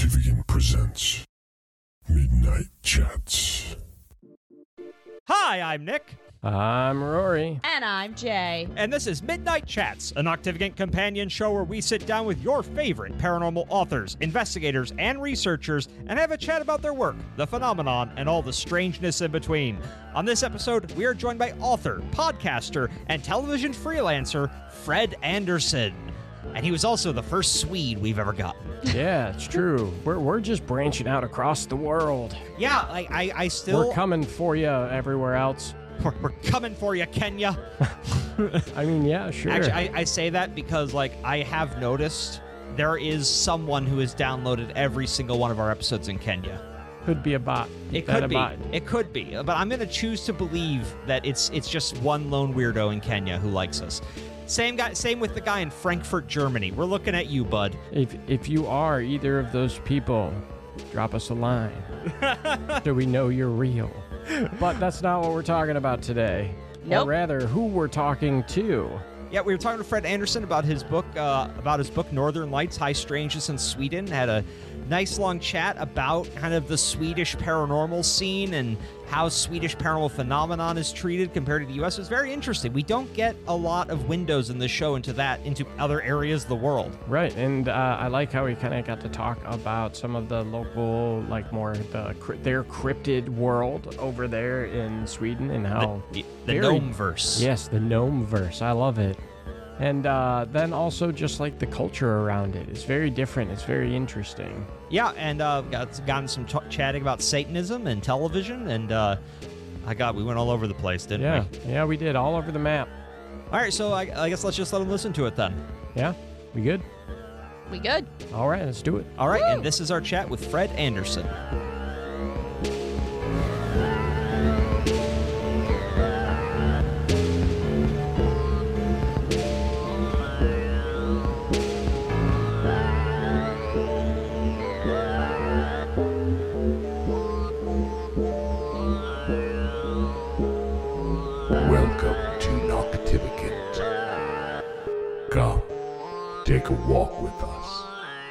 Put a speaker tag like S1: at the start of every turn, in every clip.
S1: Octavian presents Midnight Chats.
S2: Hi, I'm Nick.
S3: I'm Rory.
S4: And I'm Jay.
S2: And this is Midnight Chats, an Octavian companion show where we sit down with your favorite paranormal authors, investigators, and researchers and have a chat about their work, the phenomenon, and all the strangeness in between. On this episode, we are joined by author, podcaster, and television freelancer Fred Anderson. And he was also the first Swede we've ever gotten.
S3: Yeah, it's true. We're just branching out across the world.
S2: Yeah, I still...
S3: We're coming for you everywhere else.
S2: We're coming for you, Kenya.
S3: I mean, yeah, sure.
S2: Actually, I say that because, I have noticed there is someone who has downloaded every single one of our episodes in Kenya.
S3: Could be a bot.
S2: It could be. It could be. But I'm going to choose to believe that it's just one lone weirdo in Kenya who likes us. Same with the guy in Frankfurt, Germany. We're looking at you, bud.
S3: If you are either of those people, drop us a line so we know you're real. But that's not what we're talking about today.
S4: Nope.
S3: Or rather, who we're talking to.
S2: Yeah, we were talking to Fred Anderson about his book Northern Lights, High Strangeness in Sweden. Had a nice long chat about kind of the Swedish paranormal scene and how Swedish paranormal phenomenon is treated compared to the U.S. It's very interesting. We don't get a lot of windows in this show into other areas of the world.
S3: Right, and I like how we kind of got to talk about some of the local, their cryptid world over there in Sweden and how...
S2: The Gnome-verse.
S3: Yes, the Gnome-verse. I love it. And then also just the culture around it. It's very different. It's very interesting.
S2: Yeah, and gotten some chatting about Satanism and television, and we went all over the place, didn't we?
S3: Yeah, we did. All over the map.
S2: All right, so I guess let's just let them listen to it then.
S3: Yeah, we good?
S4: We good?
S3: All right, let's do it.
S2: All right,
S4: Woo!
S2: And this is our chat with Fred Anderson.
S1: Welcome to Noctivicant. Come, take a walk with us.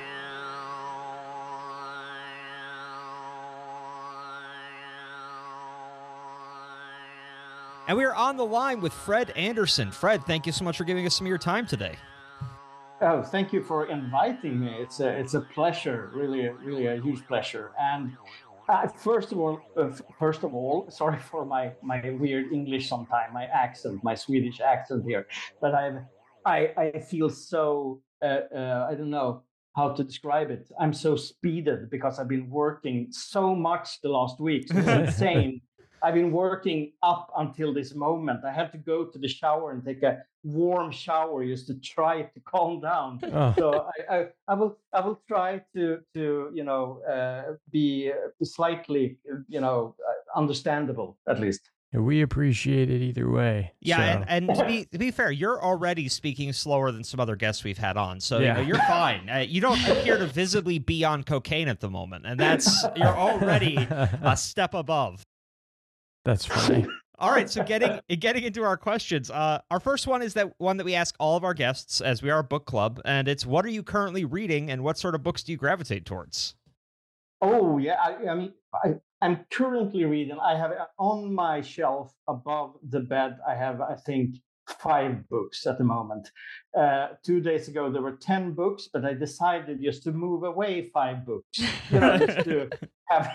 S2: And we are on the line with Fred Anderson. Fred, thank you so much for giving us some of your time today.
S5: Oh, thank you for inviting me. It's a pleasure, really a huge pleasure. And first of all, sorry for my weird English sometimes, my accent, my Swedish accent here. But I feel so I don't know how to describe it. I'm so speeded because I've been working so much the last week. So it's insane. I've been working up until this moment. I had to go to the shower and take a warm shower just to try to calm down.
S3: Oh.
S5: So I will try to be slightly understandable at least.
S3: We appreciate it either way.
S2: Yeah,
S3: so.
S2: and to be fair, you're already speaking slower than some other guests we've had on, so
S3: Yeah.
S2: you're fine. You don't appear to visibly be on cocaine at the moment, and you're already a step above.
S3: That's funny.
S2: All right, so getting into our questions, our first one is that one that we ask all of our guests, as we are a book club, and it's, what are you currently reading, and what sort of books do you gravitate towards?
S5: Oh yeah, I'm currently reading. I have on my shelf above the bed. I have, I think, 5 books at the moment. 2 days ago there were 10 books, but I decided just to move away 5 books. Just to have.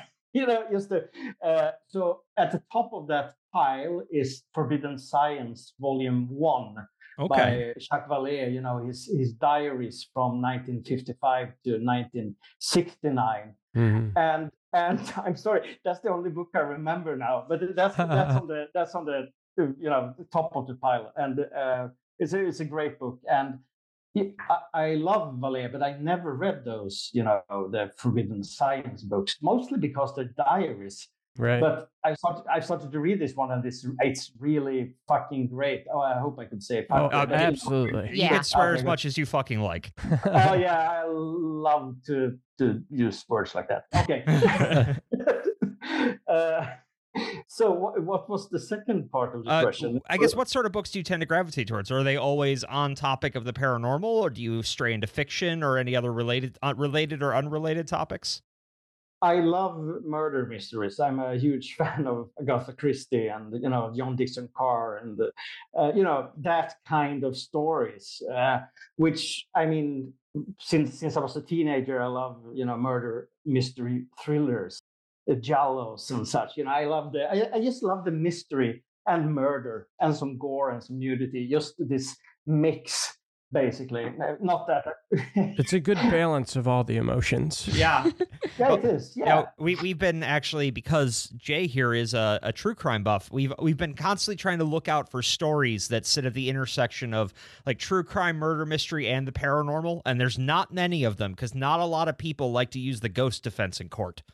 S5: So at the top of that pile is Forbidden Science, Volume 1 by Jacques Vallée. His diaries from 1955 to 1969.
S3: Mm-hmm.
S5: And I'm sorry, that's the only book I remember now. But that's on the top of the pile, and it's a great book. And I love Vallée, but I never read those, the Forbidden Science books, mostly because they're diaries.
S3: Right.
S5: But I started to read this one, and it's really fucking great. Oh, I hope I could say.
S3: Absolutely.
S2: You can swear as much as you fucking like.
S5: Oh yeah, I love to use words like that. Okay. So what was the second part of the question?
S2: I guess what sort of books do you tend to gravitate towards? Are they always on topic of the paranormal, or do you stray into fiction or any other related or unrelated topics?
S5: I love murder mysteries. I'm a huge fan of Agatha Christie and John Dixon Carr and that kind of stories. Which I mean, since I was a teenager, I love murder mystery thrillers, giallos and such. I love I just love the mystery and murder and some gore and some nudity. Just this mix. Basically, not that.
S3: It's a good balance of all the emotions.
S2: Yeah.
S5: Yeah, it is. Yeah.
S2: We've been actually, because Jay here is a true crime buff, we've been constantly trying to look out for stories that sit at the intersection of like true crime, murder mystery, and the paranormal. And there's not many of them because not a lot of people like to use the ghost defense in court.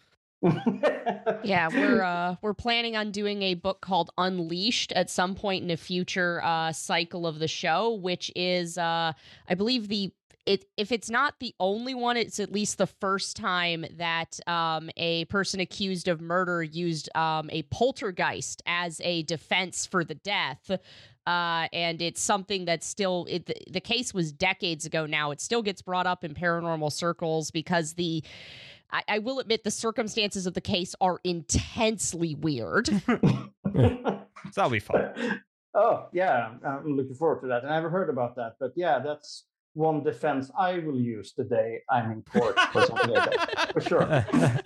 S4: Yeah, we're planning on doing a book called Unleashed at some point in a future cycle of the show, which is I believe if it's not the only one, it's at least the first time that a person accused of murder used a poltergeist as a defense for the death. And it's something that's still, the case was decades ago now. It still gets brought up in paranormal circles because I will admit the circumstances of the case are intensely weird.
S2: So that'll be fun.
S5: Oh, yeah. I'm looking forward to that. I never heard about that. But yeah, that's one defense I will use the day I'm in court for something like that. For sure.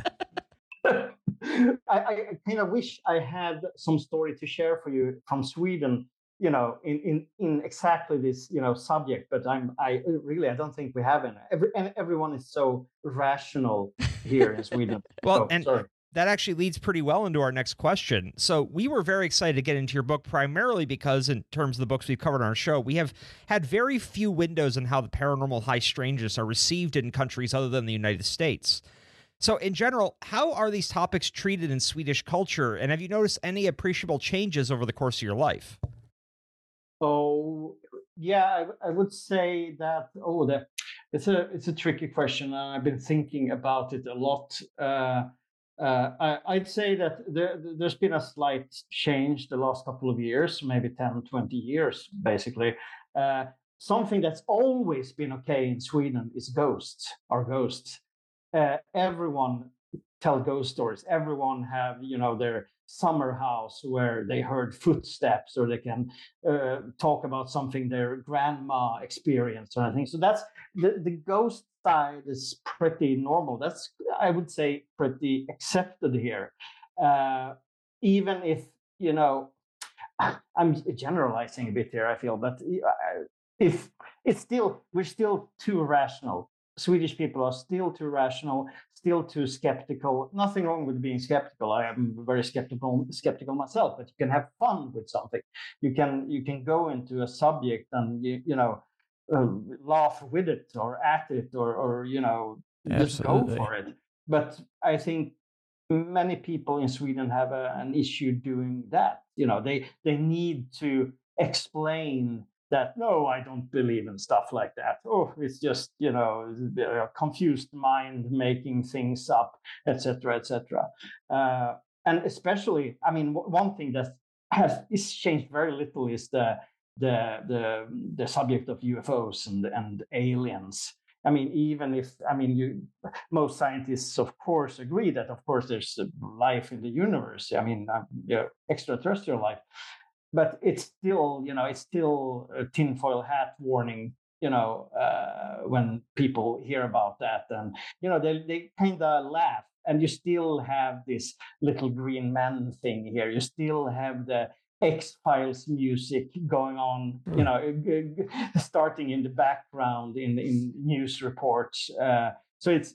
S5: I kind of wish I had some story to share for you from Sweden, in exactly this, subject, but I don't think we have any. Everyone is so rational here in Sweden.
S2: Well, that actually leads pretty well into our next question. So we were very excited to get into your book, primarily because in terms of the books we've covered on our show, we have had very few windows on how the paranormal high strangeness are received in countries other than the United States. So in general, how are these topics treated in Swedish culture? And have you noticed any appreciable changes over the course of your life?
S5: Oh, yeah, I would say that. It's a tricky question, and I've been thinking about it a lot. I'd say that there's been a slight change the last couple of years, maybe 10, 20 years, basically. Something that's always been okay in Sweden is ghosts. Everyone tell ghost stories. Everyone have, their summer house where they heard footsteps, or they can talk about something their grandma experienced or anything. So that's the ghost side is pretty normal. That's, I would say, pretty accepted here. Even if, I'm generalizing a bit here, I feel, but if we're still too rational. Swedish people are still too rational, still too skeptical. Nothing wrong with being skeptical. I am very skeptical myself, but you can have fun with something. You can go into a subject and laugh with it or at it or just go for it. But I think many people in Sweden have an issue doing that. They need to explain that, no, I don't believe in stuff like that. Oh, it's just, a confused mind making things up, etc., etc. And especially, I mean, one thing that is changed very little is the subject of UFOs and aliens. I mean, most scientists, of course, agree that, of course, there's life in the universe. I mean, extraterrestrial life. But it's still, a tinfoil hat warning, when people hear about that. And, they kind of laugh. And you still have this little green man thing here. You still have the X-Files music going on, starting in the background in news reports. So it's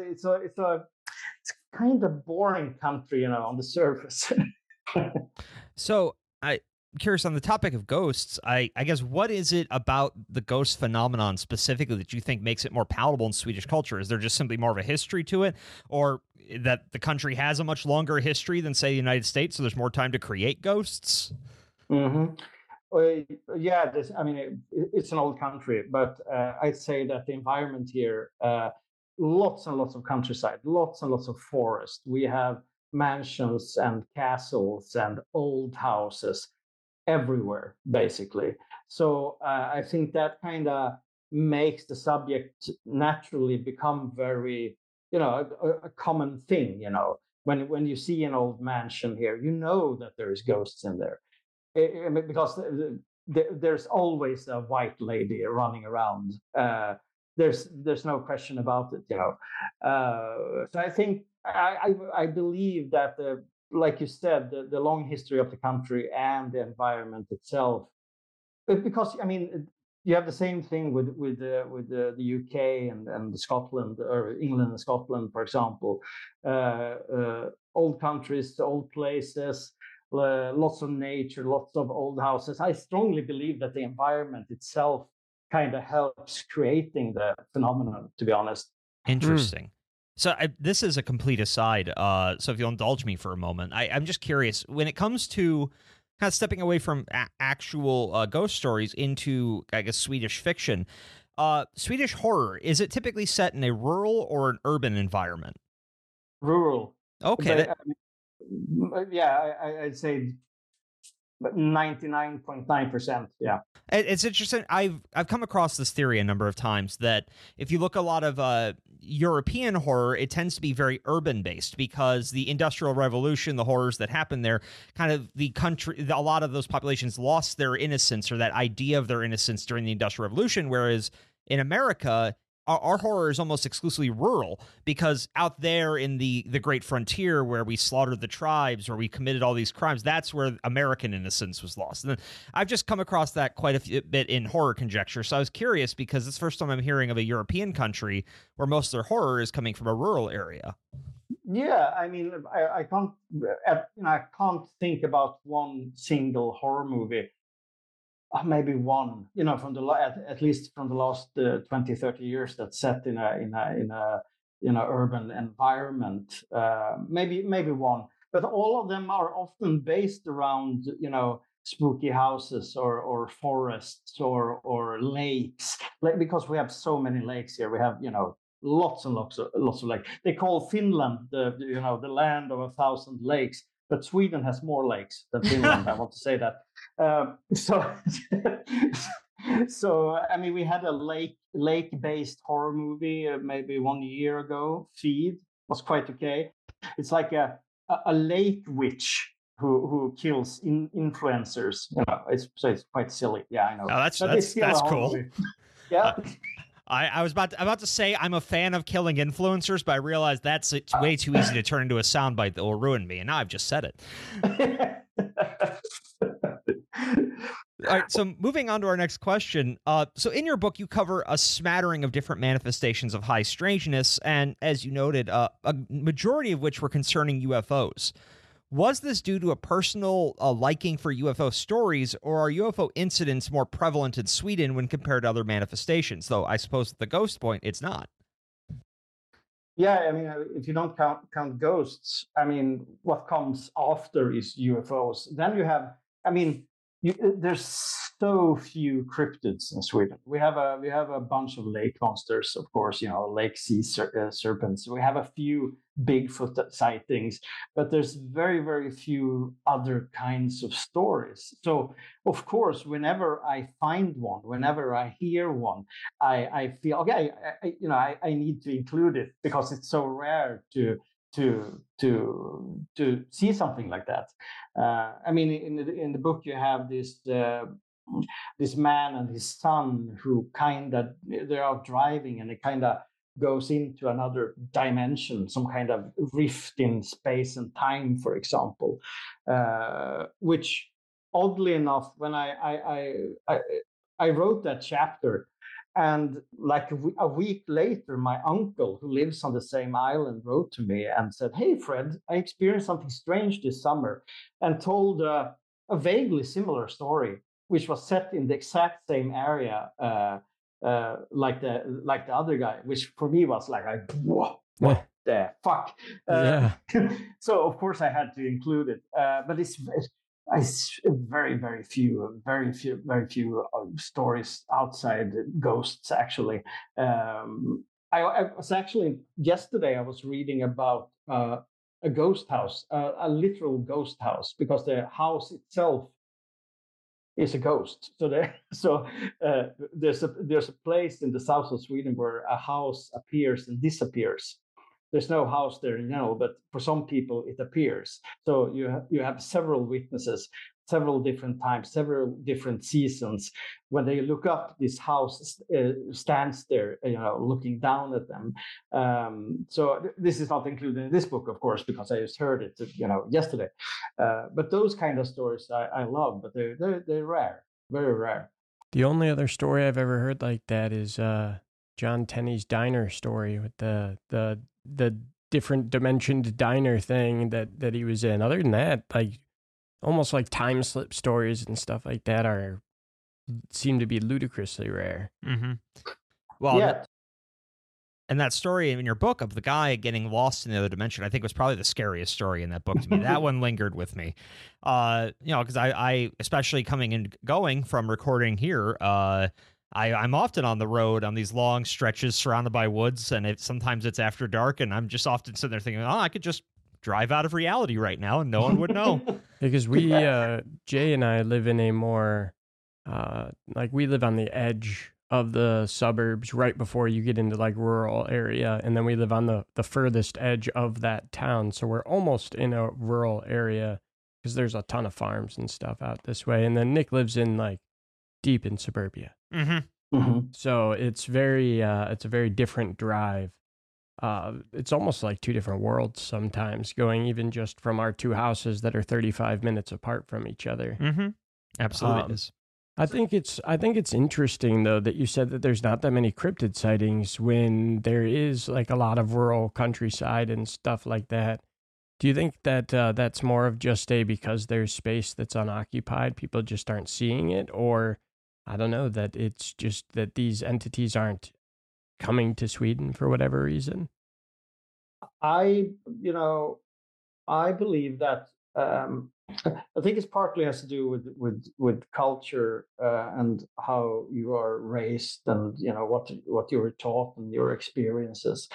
S5: kind of boring country, on the surface.
S2: So I'm curious, on the topic of ghosts, I guess, what is it about the ghost phenomenon specifically that you think makes it more palatable in Swedish culture? Is there just simply more of a history to it, or that the country has a much longer history than, say, the United States, so there's more time to create ghosts?
S5: Mm-hmm. Well, yeah, it's an old country, but I'd say that the environment here, lots and lots of countryside, lots and lots of forest. We have mansions and castles and old houses everywhere, basically. So I think that kind of makes the subject naturally become very, a common thing. When you see an old mansion here, you know that there is ghosts in there. Because there's always a white lady running around. There's no question about it. So I think I believe that like you said, the long history of the country and the environment itself. Because I mean, you have the same thing with the UK and Scotland, or England and Scotland, for example. Old countries, old places, lots of nature, lots of old houses. I strongly believe that the environment itself kind of helps creating the phenomenon, to be honest.
S2: Interesting. So this is a complete aside. So if you'll indulge me for a moment, I'm just curious, when it comes to kind of stepping away from actual ghost stories into, I guess, Swedish fiction, Swedish horror, is it typically set in a rural or an urban environment?
S5: Rural.
S2: Okay.
S5: I'd say 99.9%. Yeah.
S2: It's interesting. I've come across this theory a number of times that if you look a lot of European horror, it tends to be very urban based, because the Industrial Revolution, the horrors that happened there, kind of the country, a lot of those populations lost their innocence, or that idea of their innocence during the Industrial Revolution. Whereas in America, our horror is almost exclusively rural, because out there in the great frontier, where we slaughtered the tribes, where we committed all these crimes, that's where American innocence was lost. And I've just come across that quite a bit in horror conjecture. So I was curious, because it's the first time I'm hearing of a European country where most of their horror is coming from a rural area.
S5: Yeah, I mean, I can't think about one single horror movie. Maybe one, from at least from the last 20, 30 years, that's set in a urban environment. Maybe one, but all of them are often based around spooky houses or forests or lakes, because we have so many lakes here. We have lots and lots of lakes. They call Finland the land of 1,000 lakes. But Sweden has more lakes than Finland. I want to say that. So I mean, we had a lake-based horror movie maybe 1 year ago. Feed was quite okay. It's like a lake witch who kills influencers. So it's quite silly. Yeah, I know.
S2: Oh, that's cool.
S5: Yeah.
S2: I was about to say I'm a fan of killing influencers, but I realized it's way too easy to turn into a soundbite that will ruin me, and now I've just said it. All right, so moving on to our next question. So in your book, you cover a smattering of different manifestations of high strangeness, and as you noted, a majority of which were concerning UFOs. Was this due to a personal liking for UFO stories, or are UFO incidents more prevalent in Sweden when compared to other manifestations? Though I suppose at the ghost point, it's not.
S5: Yeah, I mean, if you don't count ghosts, I mean, what comes after is UFOs. Then you have, I mean, there's so few cryptids in Sweden. We have a bunch of lake monsters, of course, lake sea serpents. We have a few Bigfoot sightings, but there's very, very few other kinds of stories. So, of course, whenever I find one, whenever I hear one, I feel okay. I need to include it, because it's so rare to see something like that. I mean, in the book you have this man and his son who they're out driving, and it kind of goes into another dimension, some kind of rift in space and time, for example, which oddly enough, when I wrote that chapter, and like a week later, my uncle, who lives on the same island, wrote to me and said, "Hey, Fred, I experienced something strange this summer," and told a vaguely similar story, which was set in the exact same area, like the other guy, which for me was like, what the fuck? So of course I had to include it, but it's very, very few stories outside ghosts, actually. I was actually, yesterday I was reading about a ghost house, a literal ghost house, because the house itself is a ghost. So there's a place in the south of Sweden where a house appears and disappears. There's no house there, but for some people it appears. So you have several witnesses, several different times, several different seasons. When they look up, this house stands there, looking down at them. So this is not included in this book, of course, because I just heard it, yesterday. But those kind of stories I love, but they're rare, very rare.
S3: The only other story I've ever heard like that is John Tenney's diner story with the different dimensioned diner thing that he was in. Other than that, like almost like time slip stories and stuff like that seem to be ludicrously rare.
S2: Mm-hmm. Well,
S5: yeah.
S2: And that story in your book of the guy getting lost in the other dimension, I think was probably the scariest story in that book to me. That one lingered with me, because I especially coming and going from recording here, I'm often on the road on these long stretches surrounded by woods, and sometimes it's after dark, and I'm just often sitting there thinking, I could just drive out of reality right now, and no one would know.
S3: Because we, Jay and I, live in a more, we live on the edge of the suburbs right before you get into like rural area, and then we live on the furthest edge of that town, so we're almost in a rural area because there's a ton of farms and stuff out this way. And then Nick lives in like deep in suburbia.
S2: Mm-hmm.
S5: Mm-hmm.
S3: So it's a very different drive. It's almost like two different worlds sometimes, going even just from our two houses that are 35 minutes apart from each other.
S2: Mm-hmm. Absolutely it is.
S3: I think it's interesting though that you said that there's not that many cryptid sightings when there is like a lot of rural countryside and stuff like that. Do you think that that's more of just because there's space that's unoccupied, people just aren't seeing it, or I don't know, that it's just that these entities aren't coming to Sweden for whatever reason?
S5: I believe that I think it partly has to do with culture and how you are raised, and what you were taught and your experiences.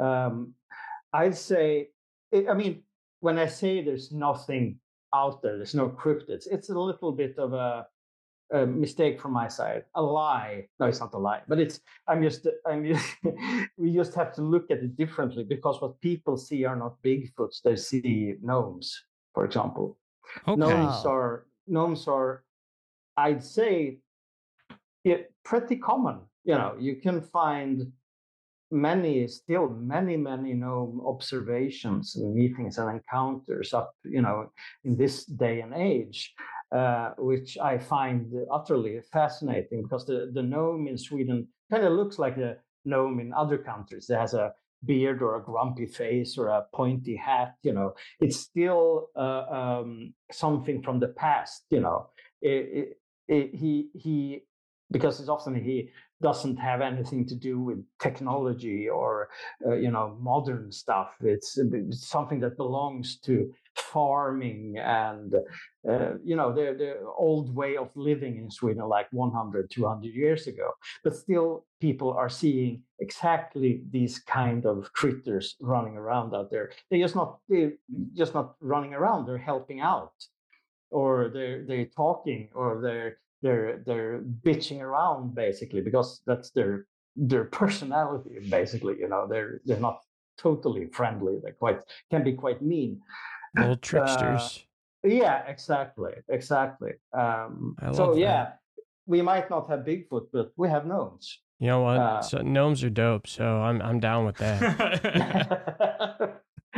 S5: I'd say, when I say there's nothing out there, there's no cryptids, it's a little bit of a mistake from my side, a lie. No, it's not a lie, but we just have to look at it differently, because what people see are not Bigfoots; they see gnomes, for example.
S2: Okay.
S5: Gnomes are, I'd say, pretty common. You can find many gnome observations and meetings and encounters up, in this day and age, which I find utterly fascinating, because the gnome in Sweden kind of looks like a gnome in other countries. It has a beard or a grumpy face or a pointy hat. It's still something from the past. He because it's often he doesn't have anything to do with technology or modern stuff. It's something that belongs to farming and the old way of living in Sweden, like 100, 200 years ago. But still, people are seeing exactly these kind of critters running around out there. They're just not running around. They're helping out, or they're talking, or they're bitching around, basically, because that's their personality. Basically, they're not totally friendly. They can be quite mean.
S3: Little tricksters.
S5: Yeah, exactly.
S3: That.
S5: We might not have Bigfoot, but we have gnomes.
S3: You know what? So gnomes are dope, so I'm down with that.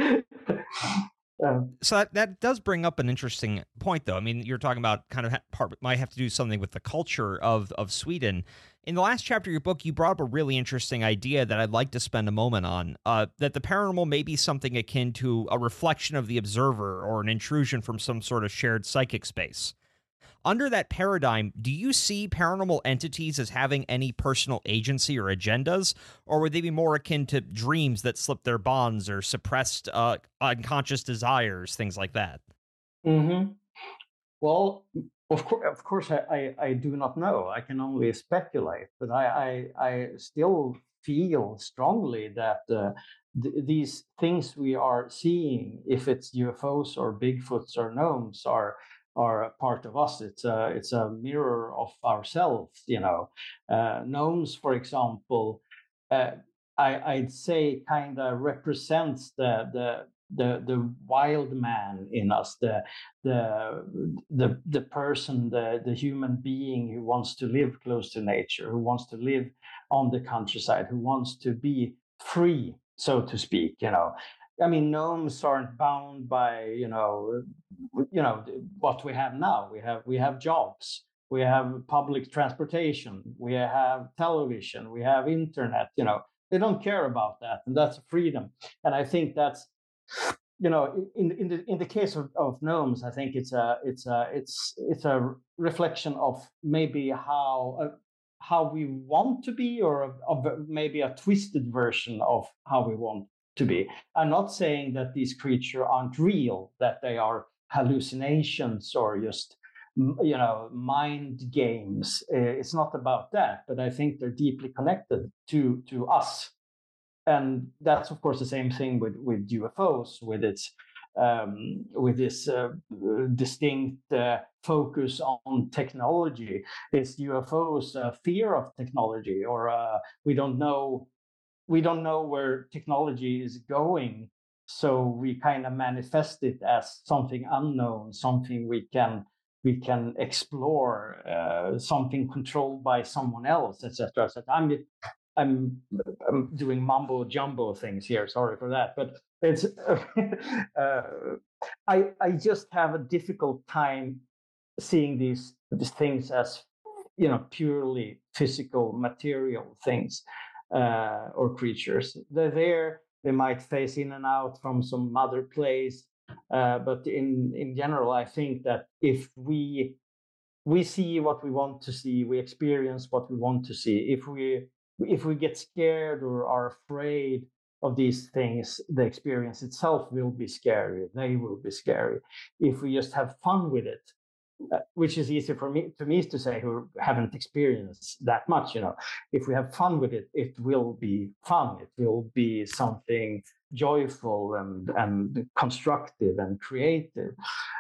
S2: So that does bring up an interesting point, though. I mean, you're talking about kind of might have to do something with the culture of Sweden. In the last chapter of your book, you brought up a really interesting idea that I'd like to spend a moment on, that the paranormal may be something akin to a reflection of the observer or an intrusion from some sort of shared psychic space. Under that paradigm, do you see paranormal entities as having any personal agency or agendas, or would they be more akin to dreams that slip their bonds or suppressed unconscious desires, things like that?
S5: Mm-hmm. Well, of course, I do not know. I can only speculate, but I still feel strongly that these things we are seeing, if it's UFOs or Bigfoots or gnomes, are a part of us. It's a mirror of ourselves. Gnomes, for example, I'd say kind of represents the wild man in us, the person, the human being who wants to live close to nature, who wants to live on the countryside, who wants to be free, so to speak. I mean, gnomes aren't bound by what we have now. We have jobs, we have public transportation, we have television, we have internet. They don't care about that, and that's freedom. And I think that's, in the case of gnomes, I think it's a reflection of maybe how we want to be, or maybe a twisted version of how we want to be. I'm not saying that these creatures aren't real, that they are hallucinations or just mind games. It's not about that, but I think they're deeply connected to us. And that's, of course, the same thing with UFOs, with this distinct focus on technology. Is UFOs a fear of technology, or we don't know where technology is going, so we kind of manifest it as something unknown, something we can explore, something controlled by someone else, etc. I'm doing mumbo jumbo things here. Sorry for that, but it's I just have a difficult time seeing these things as purely physical, material things or creatures. They're there. They might phase in and out from some other place, but in general, I think that if we see what we want to see, we experience what we want to see. If we get scared or are afraid of these things, the experience itself will be scary. They will be scary. If we just have fun with it, which is easy for me to say, who haven't experienced that much. If we have fun with it, it will be fun. It will be something joyful and constructive and creative.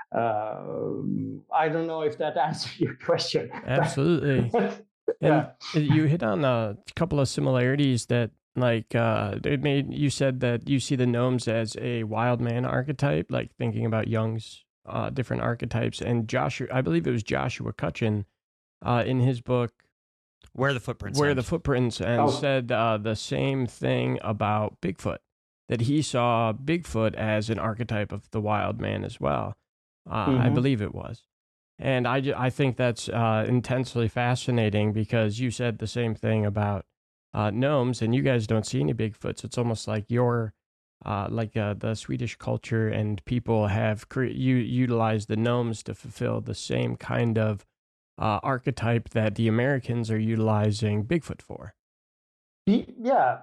S5: I don't know if that answers your question.
S3: Absolutely. And you hit on a couple of similarities that, like, you said that you see the gnomes as a wild man archetype, like thinking about Jung's different archetypes. And I believe it was Joshua Cutchin in his book
S2: Where the Footprints
S3: End, said the same thing about Bigfoot, that he saw Bigfoot as an archetype of the wild man as well. I believe it was. And I think that's intensely fascinating, because you said the same thing about gnomes, and you guys don't see any Bigfoots. It's almost like you're the Swedish culture and people have utilized the gnomes to fulfill the same kind of archetype that the Americans are utilizing Bigfoot for.
S5: Yeah.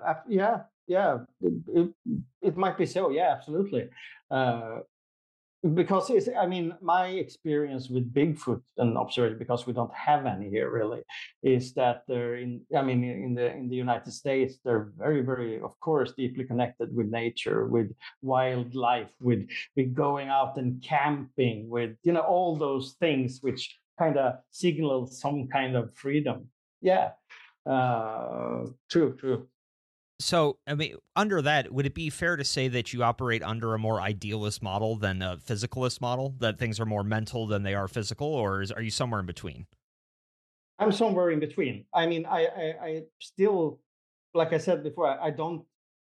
S5: It might be so. Yeah, absolutely. Because my experience with Bigfoot and observation, because we don't have any here really, is that they're in the United States, they're very, very, of course, deeply connected with nature, with wildlife, with going out and camping, with all those things which kind of signal some kind of freedom. Yeah, true.
S2: So, under that, would it be fair to say that you operate under a more idealist model than a physicalist model, that things are more mental than they are physical, or are you somewhere in between?
S5: I'm somewhere in between. I still, like I said before, I don't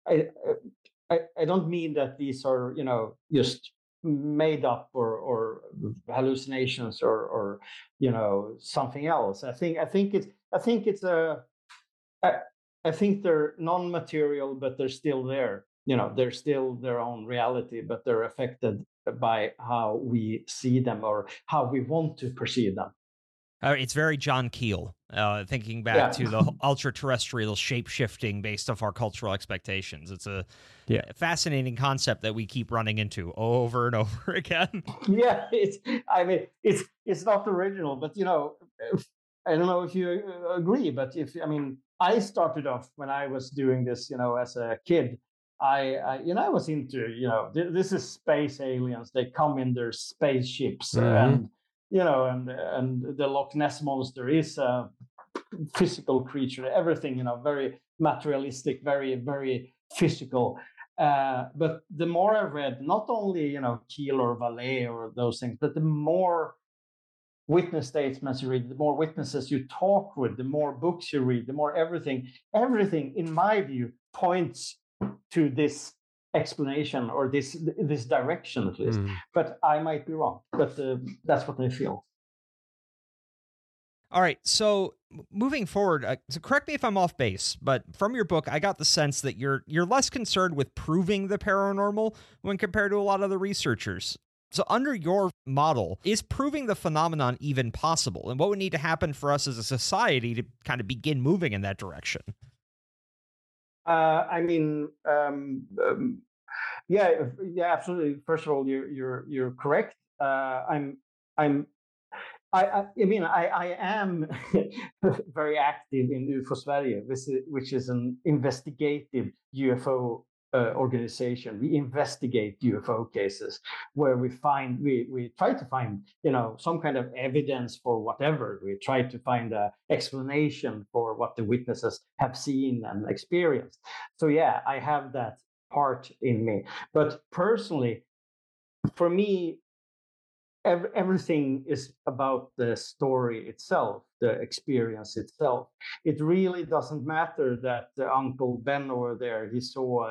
S5: mean that these are, just made up or hallucinations or something else. I think they're non-material, but they're still there. They're still their own reality, but they're affected by how we see them or how we want to perceive them.
S2: It's very John Keel, thinking back to the ultra-terrestrial shape-shifting based off our cultural expectations. It's a fascinating concept that we keep running into over and over again.
S5: Yeah, it's not original, but I don't know if you agree, but I started off when I was doing this, as a kid. I was into, this is space aliens. They come in their spaceships, and the Loch Ness monster is a physical creature. Everything, very materialistic, very, very physical. But the more I read, not only Keel or Vallée or those things, but the more witness statements you read, the more witnesses you talk with, the more books you read, the more everything, in my view, points to this explanation or this direction at least. But I might be wrong. But that's what I feel.
S2: All right, so moving forward, so correct me if I'm off base, but from your book, I got the sense that you're less concerned with proving the paranormal when compared to a lot of the researchers. So under your model, is proving the phenomenon even possible? And what would need to happen for us as a society to kind of begin moving in that direction?
S5: Yeah, absolutely. First of all, you're correct. I am very active in UFO Sverige, which is an investigative UFO organization. We investigate UFO cases where we try to find, some kind of evidence for whatever. We try to find an explanation for what the witnesses have seen and experienced. So yeah, I have that part in me. But personally, for me, everything is about the story itself, the experience itself. It really doesn't matter that Uncle Ben over there, he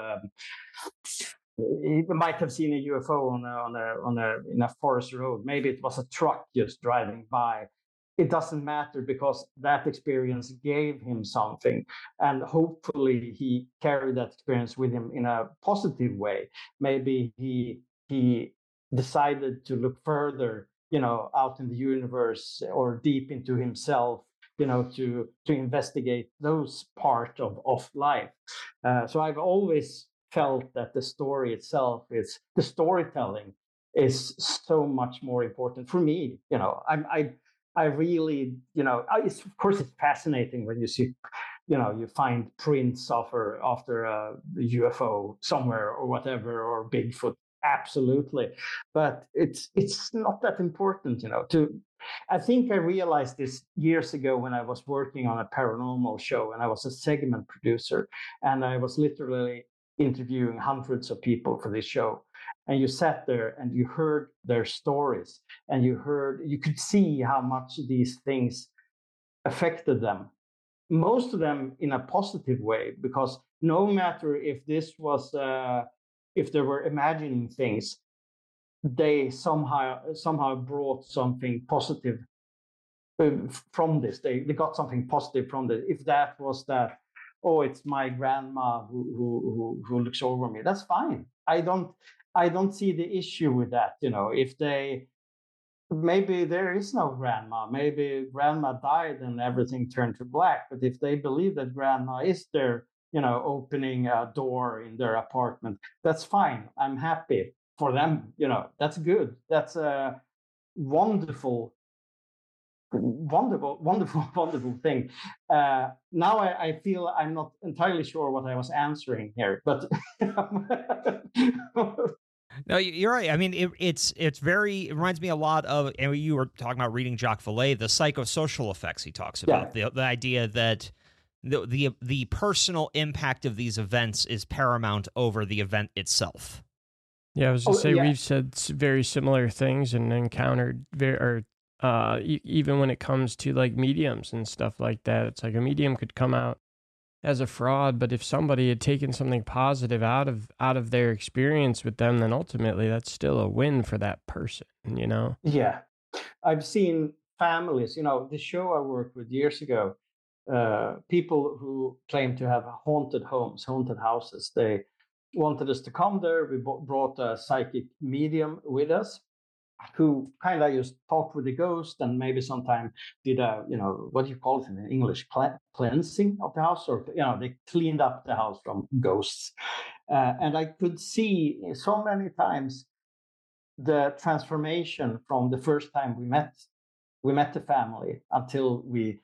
S5: might have seen a UFO in a forest road. Maybe it was a truck just driving by. It doesn't matter, because that experience gave him something, and hopefully he carried that experience with him in a positive way. Maybe he decided to look further, out in the universe or deep into himself, to investigate those part of life. So I've always felt that the story itself the storytelling is so much more important for me. I really, of course it's fascinating when you see, you find prints after a UFO somewhere or whatever, or Bigfoot. Absolutely. But it's not that important, I think I realized this years ago when I was working on a paranormal show, and I was a segment producer, and I was literally interviewing hundreds of people for this show. And you sat there and you heard their stories, and you could see how much these things affected them. Most of them in a positive way, because no matter if this was if they were imagining things, they somehow brought something positive from this. They got something positive from this. If that was that, oh, it's my grandma who looks over me, that's fine. I don't see the issue with that. If maybe there is no grandma, maybe grandma died and everything turned to black. But if they believe that grandma is there, opening a door in their apartment, that's fine. I'm happy for them. That's good. That's a wonderful thing. Now I feel I'm not entirely sure what I was answering here, but
S2: no, you're right. I mean, it reminds me a lot of, and you were talking about reading Jacques Vallée, the psychosocial effects he talks about, the idea that the personal impact of these events is paramount over the event itself.
S3: Yeah, I was going to say, we've said very similar things and encountered even when it comes to like mediums and stuff like that. It's like a medium could come out as a fraud, but if somebody had taken something positive out of their experience with them, then ultimately that's still a win for that person,
S5: Yeah. I've seen families, the show I worked with years ago, people who claim to have haunted houses. They wanted us to come there. We brought a psychic medium with us who kind of just talked with the ghost, and maybe sometime did a, what do you call it in English, cleansing of the house, or, they cleaned up the house from ghosts. And I could see so many times the transformation from the first time we met the family until we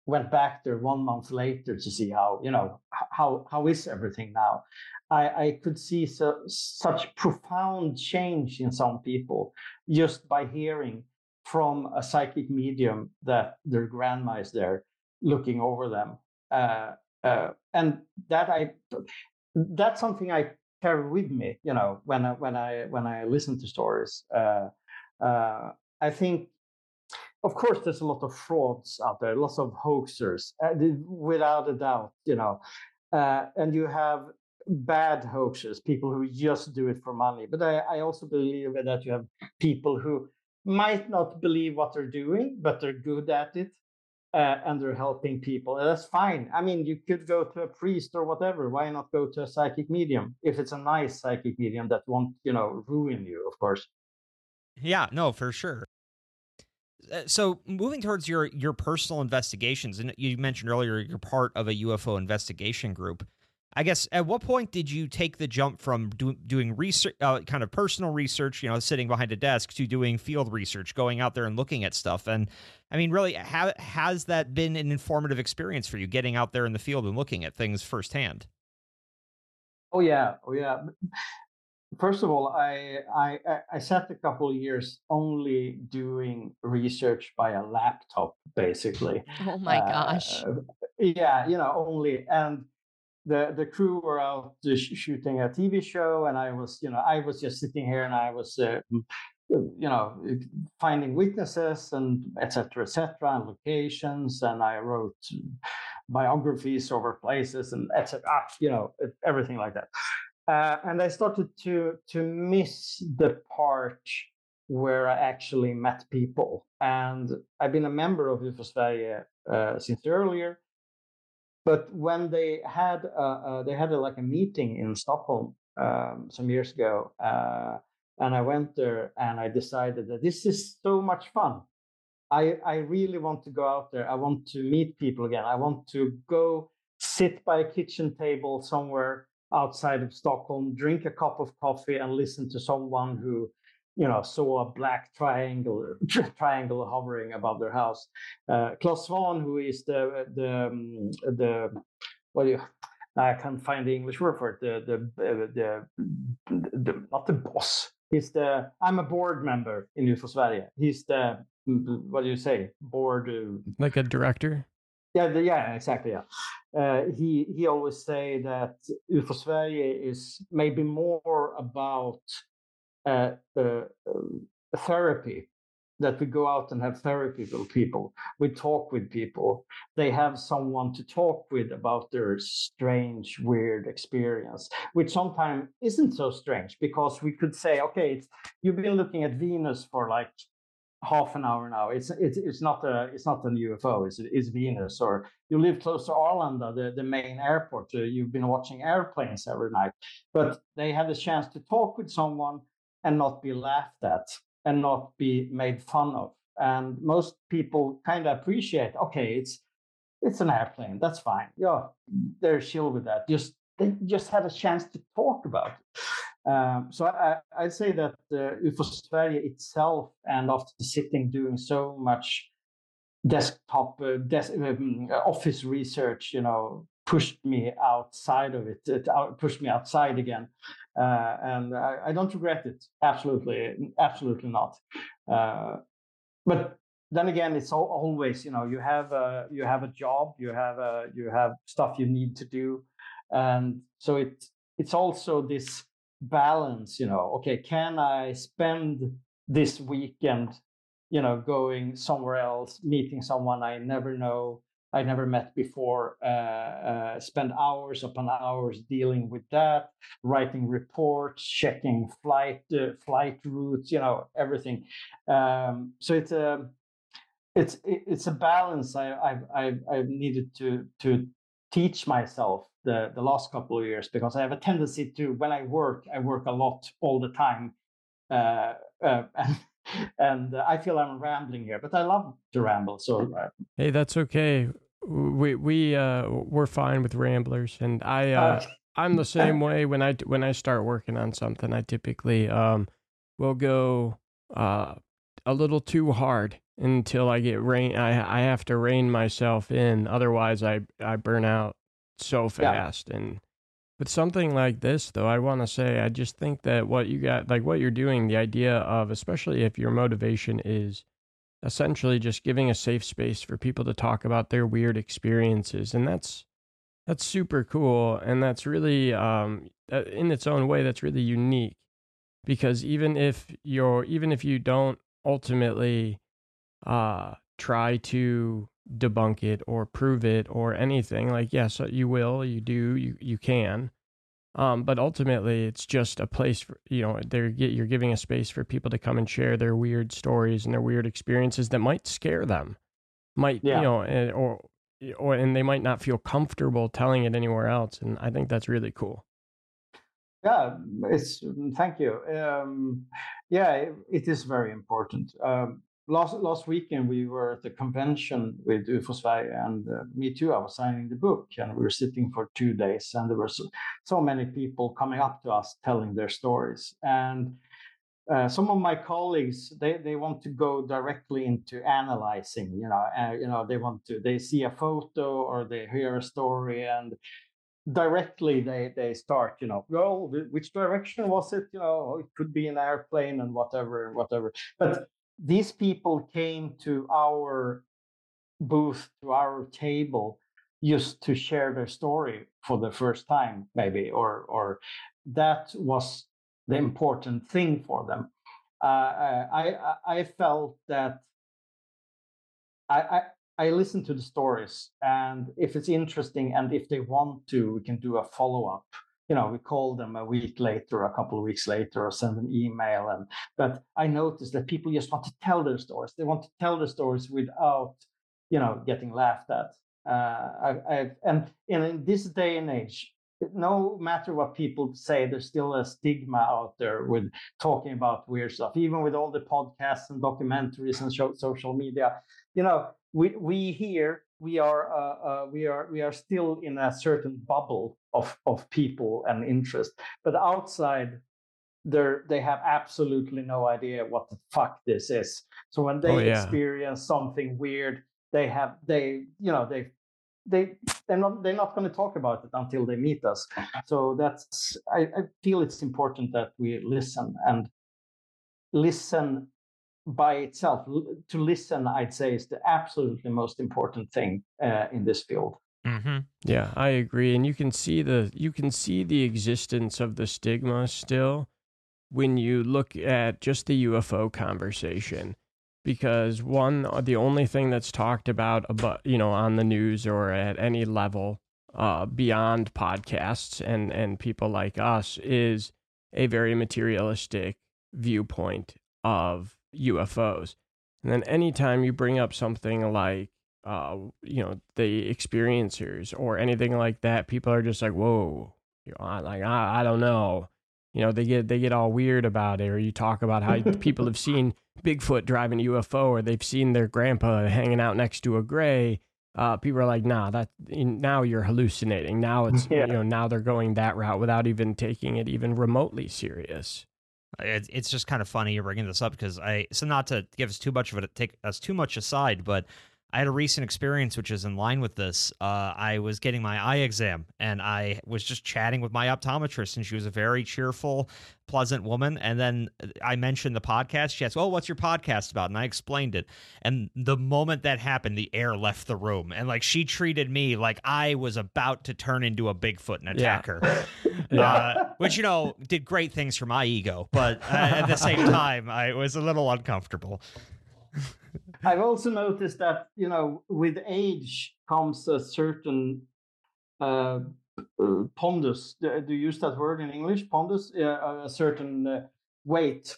S5: went back there 1 month later to see how, how is everything now. I could see such profound change in some people just by hearing from a psychic medium that their grandma is there looking over them. And that's something I carry with me, when I listen to stories. I think, of course, there's a lot of frauds out there, lots of hoaxers, without a doubt, and you have bad hoaxers, people who just do it for money. But I also believe that you have people who might not believe what they're doing, but they're good at it, and they're helping people. And that's fine. I mean, you could go to a priest or whatever. Why not go to a psychic medium if it's a nice psychic medium that won't, ruin you, of course.
S2: Yeah, no, for sure. So moving towards your personal investigations, and you mentioned earlier you're part of a UFO investigation group. I guess at what point did you take the jump from doing research, kind of personal research, sitting behind a desk, to doing field research, going out there and looking at stuff? And I mean, really, has that been an informative experience for you, getting out there in the field and looking at things firsthand?
S5: Oh yeah. First of all, I sat a couple of years only doing research by a laptop, basically.
S4: Oh my gosh.
S5: Yeah, only. And the crew were out shooting a TV show, and I was just sitting here, and I was finding witnesses and etc., and locations, and I wrote biographies over places and etc., everything like that. And I started to miss the part where I actually met people. And I've been a member of UFO Sverige since earlier. But when they had like a meeting in Stockholm some years ago, and I went there, and I decided that this is so much fun. I really want to go out there. I want to meet people again. I want to go sit by a kitchen table somewhere outside of Stockholm, drink a cup of coffee, and listen to someone who, saw a black triangle hovering above their house. Klaus Swan, who is I can't find the English word for it. The not the boss. I'm a board member in UFO Sverige. He's the, what do you say, board?
S3: Like a director?
S5: Yeah, exactly. Yeah, he always say that UFO Sverige is maybe more about therapy. That we go out and have therapy with people. We talk with people. They have someone to talk with about their strange, weird experience, which sometimes isn't so strange, because we could say, okay, you've been looking at Venus for like half an hour now. It's not an UFO. It's Venus. Or you live close to Arlanda, the main airport. You've been watching airplanes every night. But they have the chance to talk with someone and not be laughed at and not be made fun of. And most people kind of appreciate, okay, it's an airplane. That's fine. Yeah, they're chill with that. They just had a chance to talk about it. So I'd say that UFO Sverige itself, and after sitting doing so much desktop office research, pushed me outside of it. It pushed me outside again, and I don't regret it. Absolutely not. But then again, it's always, you have a job, you have stuff you need to do, and so it's also this balance. Okay, can I spend this weekend, going somewhere else, meeting someone I never met before, spend hours upon hours dealing with that, writing reports, checking flight routes, everything. So it's a balance I've needed to teach myself the last couple of years, because I have a tendency to, when I work a lot all the time, and I feel I'm rambling here, but I love to ramble. So
S3: hey, that's okay. We're fine with ramblers, and I'm the same way. When I start working on something, I typically will go a little too hard until I get I have to rein myself in. Otherwise, I burn out so fast. Yeah. And with something like this, though, I want to say, I just think that what you got, like what you're doing, the idea of, especially if your motivation is essentially just giving a safe space for people to talk about their weird experiences. And that's super cool. And that's really, in its own way, that's really unique, because even if you don't ultimately try to debunk it or prove it or anything, like, yes, you will, you do, you can, but ultimately it's just a place for, you're giving a space for people to come and share their weird stories and their weird experiences that might scare them, and they might not feel comfortable telling it anywhere else. And I think that's really cool.
S5: Yeah, thank you. It is very important. Last weekend we were at the convention with UFO Sverige, and me too. I was signing the book, and we were sitting for 2 days, and there were so many people coming up to us telling their stories. And some of my colleagues, they want to go directly into analyzing. They see a photo or they hear a story, and directly they start, well, which direction was it? It could be an airplane and whatever. But these people came to our booth, to our table, just to share their story for the first time, maybe, or that was the important thing for them. I felt that I listen to the stories, and if it's interesting and if they want to, we can do a follow-up. We call them a week later, a couple of weeks later, or send an email. But I noticed that people just want to tell their stories. They want to tell their stories without, getting laughed at. And in this day and age, no matter what people say, there's still a stigma out there with talking about weird stuff, even with all the podcasts and documentaries and social media. We here we are still in a certain bubble of people and interest, but outside they have absolutely no idea what the fuck this is. So when they experience something weird, they're not going to talk about it until they meet us. So I feel it's important that we listen by itself. To listen, I'd say, is the absolutely most important thing in this field.
S3: Mm-hmm. Yeah, I agree. And you can see the existence of the stigma still when you look at just the UFO conversation. Because the only thing that's talked about, on the news or at any level beyond podcasts and people like us is a very materialistic viewpoint of UFOs. And then anytime you bring up something like, the experiencers or anything like that, people are just like, whoa, I don't know. They get all weird about it. Or you talk about how people have seen Bigfoot driving a UFO, or they've seen their grandpa hanging out next to a gray. People are like, nah, now you're hallucinating. Now it's, now they're going that route without even taking it even remotely serious.
S2: It's just kind of funny you're bringing this up, because so not to give us too much of it, take us too much aside, but I had a recent experience which is in line with this. I was getting my eye exam, and I was just chatting with my optometrist, and she was a very cheerful, pleasant woman. And then I mentioned the podcast. She asked, "Oh, what's your podcast about?" And I explained it. And the moment that happened, the air left the room, and she treated me like I was about to turn into a Bigfoot and attack her. Which did great things for my ego, but at the same time, I was a little uncomfortable.
S5: I've also noticed that, with age comes a certain pondus. Do you use that word in English? Pondus? A certain weight.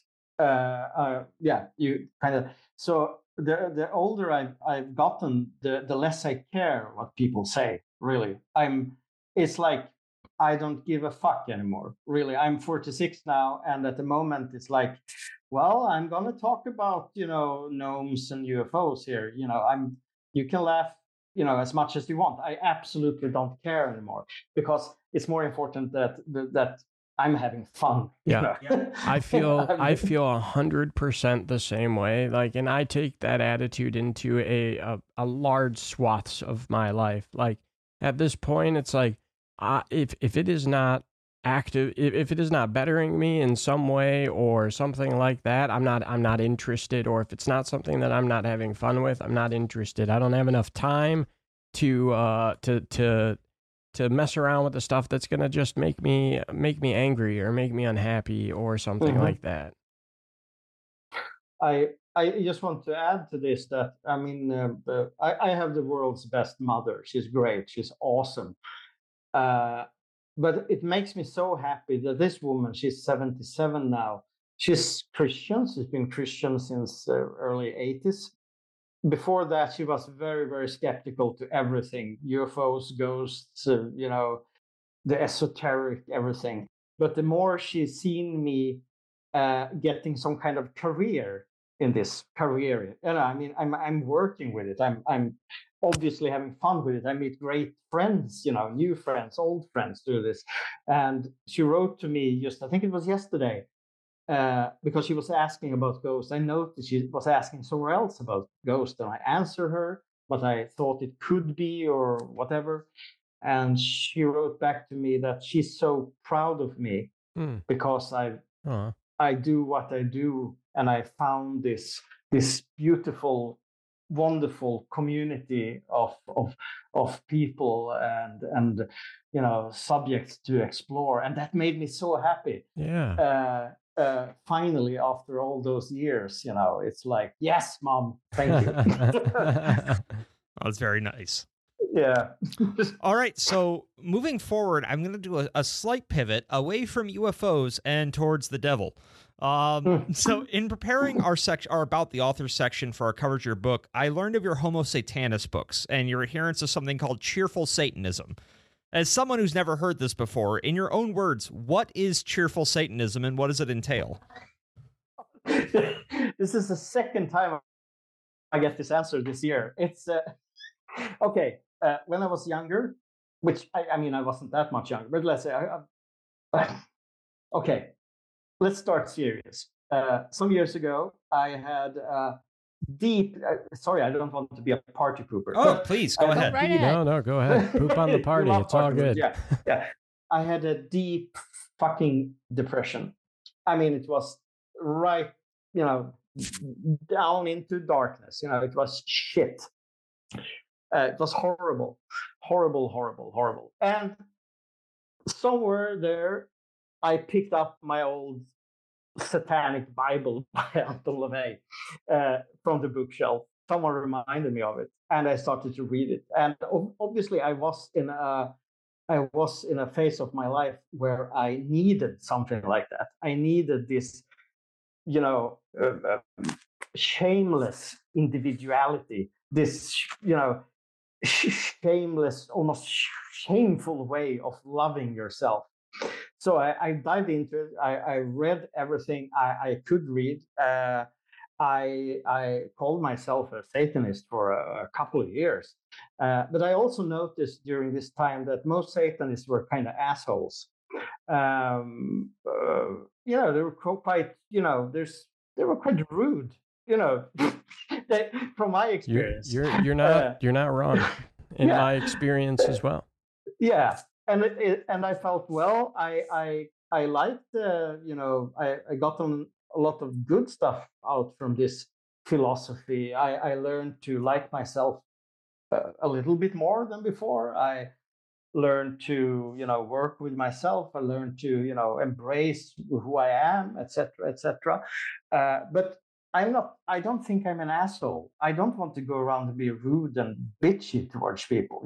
S5: You kind of. So the older I've gotten, the less I care what people say. Really, it's like I don't give a fuck anymore. Really, I'm 46 now, and at the moment, it's like, well, I'm gonna talk about gnomes and UFOs here. You can laugh as much as you want. I absolutely don't care anymore, because it's more important that I'm having fun.
S3: Yeah. I feel
S5: I'm-
S3: I feel 100% the same way. Like, and I take that attitude into a large swaths of my life. Like at this point, it's like, if it is not active, if it is not bettering me in some way or something like that, I'm not interested. Or if it's not something that I'm not having fun with, I'm not interested. I don't have enough time to mess around with the stuff that's gonna just make me angry or make me unhappy or something
S5: Mhm.
S3: like that.
S5: I just want to add to this that I mean I have the world's best mother. She's great. She's awesome. But it makes me so happy that this woman, she's 77 now. She's Christian. She's been Christian since early 80s. Before that, she was very, very skeptical to everything: UFOs, ghosts, the esoteric, everything. But the more she's seen me getting some kind of career in this career, I mean, I'm working with it. I'm obviously having fun with it. I meet great friends, new friends, old friends through this. And she wrote to me just, I think it was yesterday, because she was asking about ghosts. I noticed she was asking somewhere else about ghosts, and I answered her what I thought it could be or whatever. And she wrote back to me that she's so proud of me because I do what I do, and I found this beautiful, wonderful community of people and subjects to explore, and that made me so happy.
S3: Yeah.
S5: Finally, after all those years, it's like, yes, Mom, thank you.
S2: That's very nice.
S5: Yeah.
S2: All right, so moving forward, I'm going to do a slight pivot away from UFOs and towards the devil. So in preparing our About the Author section for our coverage of your book, I learned of your Homo Satanis books and your adherence to something called cheerful Satanism. As someone who's never heard this before, in your own words, what is cheerful Satanism and what does it entail?
S5: This is the second time I get this answer this year. It's okay. When I was younger, which I mean, I wasn't that much younger, but let's say, okay, let's start serious. Some years ago, I had deep. Sorry, I don't want to be a party pooper.
S2: Oh, please go ahead.
S4: Right ahead.
S3: No, go ahead. Poop on the party. It's all good.
S5: Yeah. I had a deep fucking depression. I mean, it was right, down into darkness. It was shit. It was horrible, horrible, horrible, horrible. And somewhere there, I picked up my old satanic Bible by Anton LaVey from the bookshelf. Someone reminded me of it, and I started to read it. And obviously, I was in a phase of my life where I needed something like that. I needed this, shameless individuality, this, shameless, almost shameful way of loving yourself. So I dived into it. I read everything I could read. I called myself a Satanist for a couple of years. But I also noticed during this time that most Satanists were kind of assholes. They were quite, they were quite rude. From my experience,
S3: you're not wrong. In my experience as well.
S5: Yeah, and I felt, well, I liked, I got a lot of good stuff out from this philosophy. I learned to like myself a little bit more than before. I learned to, work with myself. I learned to, embrace who I am, etc., etc. But I don't think I'm an asshole. I don't want to go around and be rude and bitchy towards people,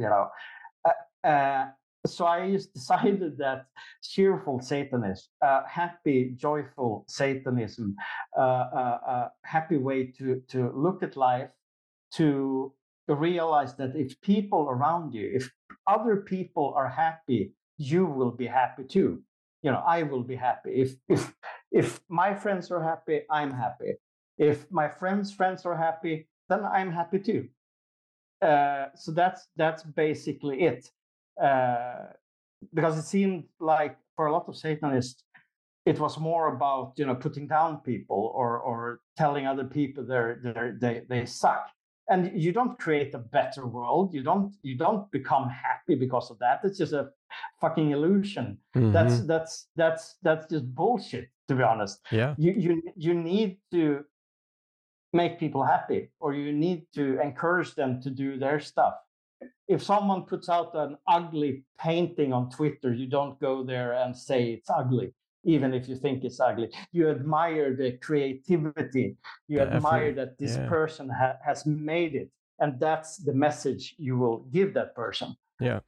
S5: So I just decided that cheerful Satanism, happy, joyful Satanism, a happy way to look at life, to realize that if people around you, if other people are happy, you will be happy too. I will be happy. If my friends are happy, I'm happy. If my friends' friends are happy, then I'm happy too. So that's basically it. Because it seemed like for a lot of Satanists, it was more about putting down people or telling other people they suck. And you don't create a better world. You don't become happy because of that. It's just a fucking illusion.
S3: Mm-hmm.
S5: That's just bullshit, to be honest.
S3: Yeah.
S5: You need to make people happy, or you need to encourage them to do their stuff. If someone puts out an ugly painting on Twitter, you don't go there and say it's ugly, even if you think it's ugly. You admire the creativity. You admire that this person has made it. And that's the message you will give that person.
S3: Yeah.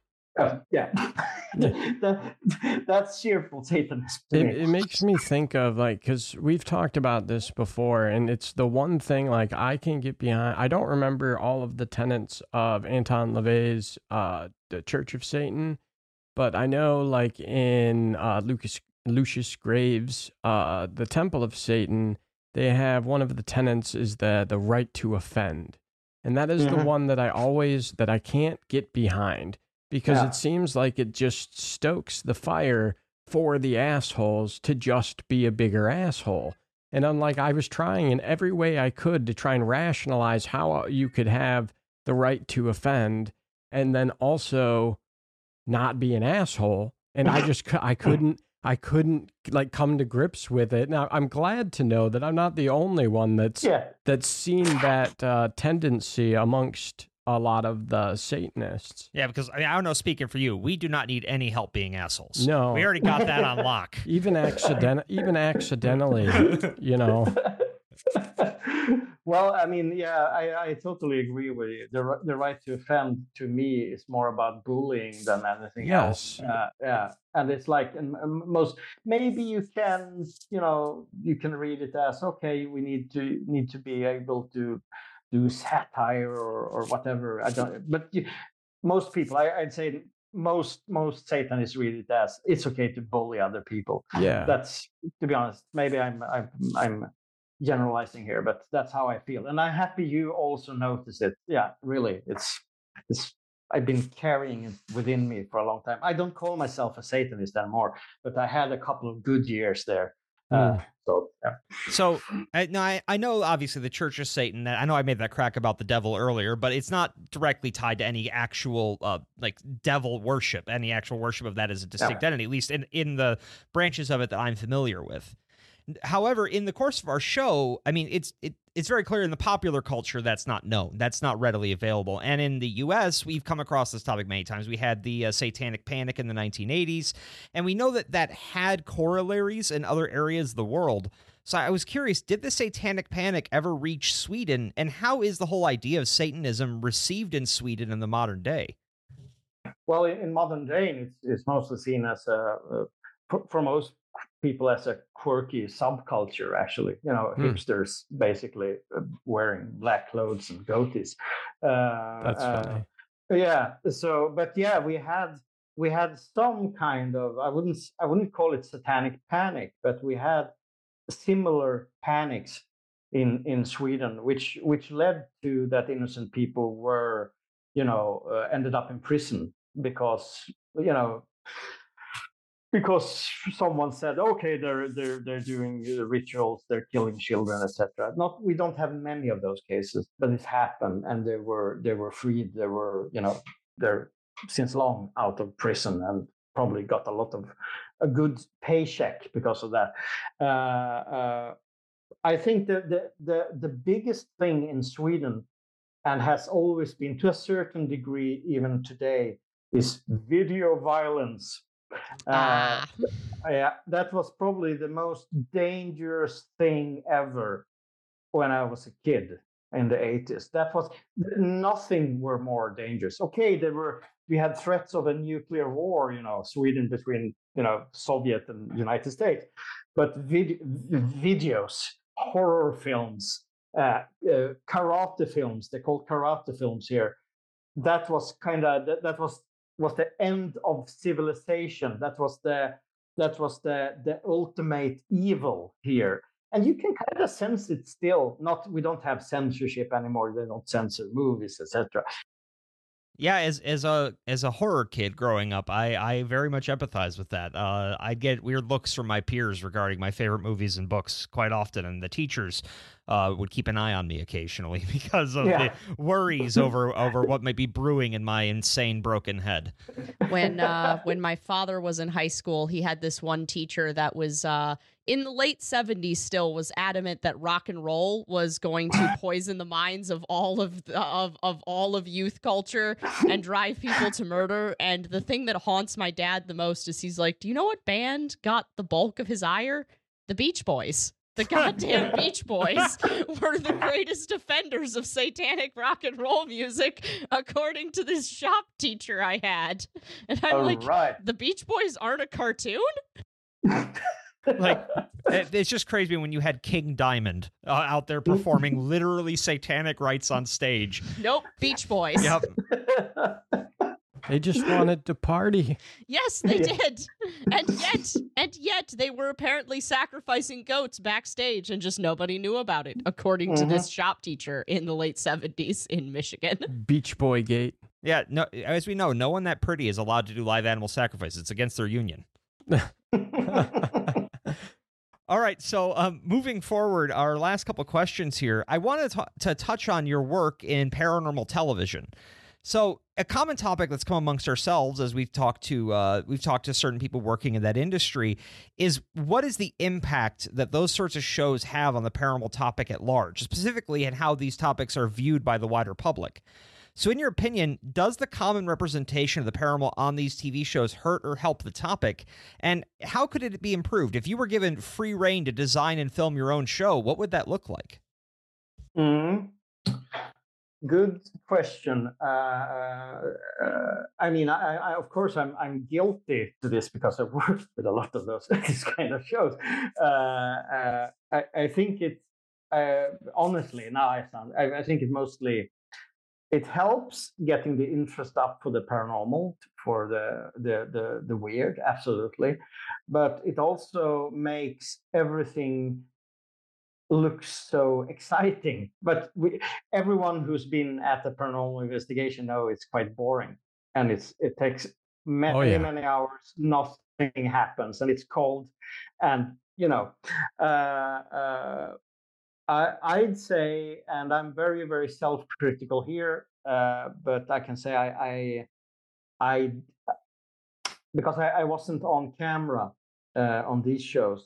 S5: That's cheerful Satanism to me.
S3: It makes me think of, like, because we've talked about this before, and it's the one thing, like, I can get behind. I don't remember all of the tenets of Anton LaVey's the Church of Satan, but I know, like, in Lucius Graves, the Temple of Satan, they have one of the tenets is the right to offend. And that is the one that I can't get behind, because it seems like it just stokes the fire for the assholes to just be a bigger asshole. And unlike, I was trying in every way I could to try and rationalize how you could have the right to offend and then also not be an asshole. And I couldn't like come to grips with it. Now, I'm glad to know that I'm not the only one that's seen that tendency amongst a lot of the Satanists.
S2: Yeah, because I don't know, speaking for you, we do not need any help being assholes.
S3: No.
S2: We already got that on lock.
S3: Even accidentally,
S5: Well, I mean, I totally agree with you. The right to offend, to me, is more about bullying than anything else. And it's like maybe you can read it as, okay, we need to be able to do satire or whatever. I don't. But most people, I'd say, most Satanists read it as it's okay to bully other people.
S3: Yeah,
S5: that's, to be honest. Maybe I'm generalizing here, but that's how I feel, and I'm happy you also notice it. Yeah, really, it's I've been carrying it within me for a long time. I don't call myself a Satanist anymore, but I had a couple of good years there. So
S2: I know obviously the Church of Satan. I know I made that crack about the devil earlier, but it's not directly tied to any actual like devil worship. Any actual worship of that as a distinct entity, at least in the branches of it that I'm familiar with. However, in the course of our show, I mean, it's very clear in the popular culture that's not known, that's not readily available. And in the U.S., we've come across this topic many times. We had the Satanic Panic in the 1980s, and we know that had corollaries in other areas of the world. So I was curious, did the Satanic Panic ever reach Sweden, and how is the whole idea of Satanism received in Sweden in the modern day?
S5: Well, in modern day, it's mostly seen as for most people as a quirky subculture, actually. Hipsters basically wearing black clothes and goatees.
S3: That's funny.
S5: Yeah. So, but yeah, we had some kind of, I wouldn't call it satanic panic, but we had similar panics in Sweden, which led to that innocent people were, ended up in prison because someone said, okay, they're doing rituals, they're killing children, etc. We don't have many of those cases, but it happened, and they were freed. They were, they're since long out of prison and probably got a good paycheck because of that. I think the biggest thing in Sweden, and has always been to a certain degree even today, is video violence. That was probably the most dangerous thing ever when I was a kid in the 80s. That was, nothing were more dangerous. Okay, we had threats of a nuclear war, Sweden between, Soviet and United States, but videos, horror films, karate films, they're called karate films here. That was was the end of civilization. That was the ultimate evil here. And you can kind of sense it still. We don't have censorship anymore. They don't censor movies, etc.
S2: Yeah, as a horror kid growing up, I very much empathize with that. I get weird looks from my peers regarding my favorite movies and books quite often, and the teachers would keep an eye on me occasionally because of the
S5: Yeah.
S2: worries over what might be brewing in my insane broken head.
S4: When my father was in high school, he had this one teacher that was in the late 70s still was adamant that rock and roll was going to poison the minds of all of all of youth culture and drive people to murder. And the thing that haunts my dad the most is he's like, "Do you know what band got the bulk of his ire? The Beach Boys." The goddamn Beach Boys were the greatest offenders of satanic rock and roll music, according to this shop teacher I had. And I'm
S5: All
S4: like,
S5: right.
S4: the Beach Boys aren't a cartoon?
S2: Like, it's just crazy when you had King Diamond out there performing literally satanic rites on stage.
S4: Nope, Beach Boys.
S2: Yep.
S3: They just wanted to party.
S4: Yes, they did. And yet they were apparently sacrificing goats backstage and just nobody knew about it, according to this shop teacher in the late 70s in Michigan.
S3: Beach Boy Gate.
S2: Yeah, no, as we know, no one that pretty is allowed to do live animal sacrifice. It's against their union. All right, so moving forward, our last couple questions here. I wanted to touch on your work in paranormal television. So, a common topic that's come amongst ourselves as we've talked to certain people working in that industry is what is the impact that those sorts of shows have on the paranormal topic at large, specifically and how these topics are viewed by the wider public. So in your opinion, does the common representation of the paranormal on these TV shows hurt or help the topic? And how could it be improved? If you were given free reign to design and film your own show, what would that look like?
S5: Good question. I mean, I of course, I'm guilty to this because I've worked with a lot of those these kind of shows. I think it honestly now I think it mostly it helps getting the interest up for the paranormal, for the weird, absolutely, but it also makes everything looks so exciting, but everyone who's been at the paranormal investigation know it's quite boring, and it takes many hours. Nothing happens, and it's cold, and I'd say, and I'm very very self-critical here, but I can say I because I wasn't on camera on these shows.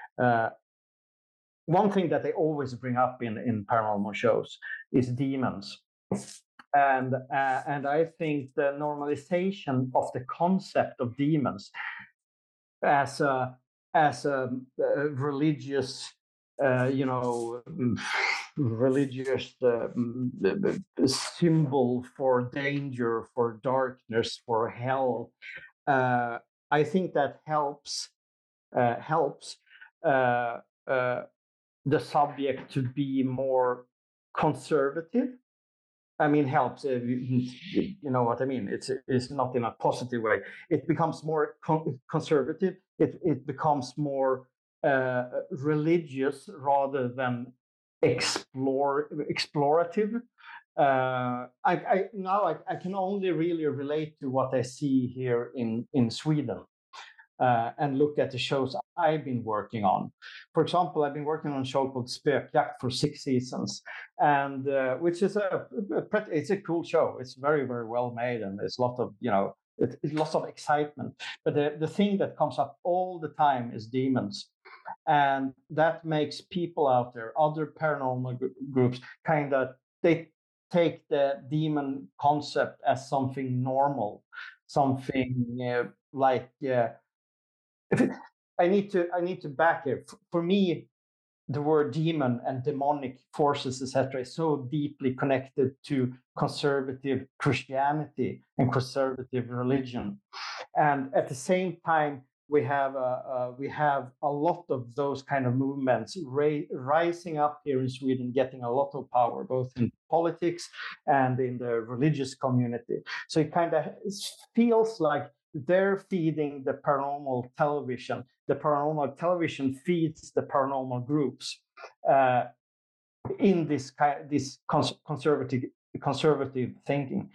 S5: One thing that they always bring up in paranormal shows is demons, and I think the normalization of the concept of demons as a religious, religious symbol for danger, for darkness, for hell. I think that helps the subject to be more conservative. I mean, helps. You know what I mean? It's not in a positive way. It becomes more conservative. It becomes more religious rather than explorative. I can only really relate to what I see here in Sweden. And look at the shows I've been working on. For example, I've been working on a show called Spökjakt for 6 seasons, and which is it's a cool show. It's very very well made, and there's a lot of it's lots of excitement. But the thing that comes up all the time is demons, and that makes people out there, other paranormal groups, kind of they take the demon concept as something normal, something like. I need to back it. For me, the word demon and demonic forces, etc., is so deeply connected to conservative Christianity and conservative religion, and at the same time, we have a lot of those kind of movements rising up here in Sweden, getting a lot of power, both in politics and in the religious community. So it kind of feels like they're feeding the paranormal television. The paranormal television feeds the paranormal groups in this conservative conservative thinking.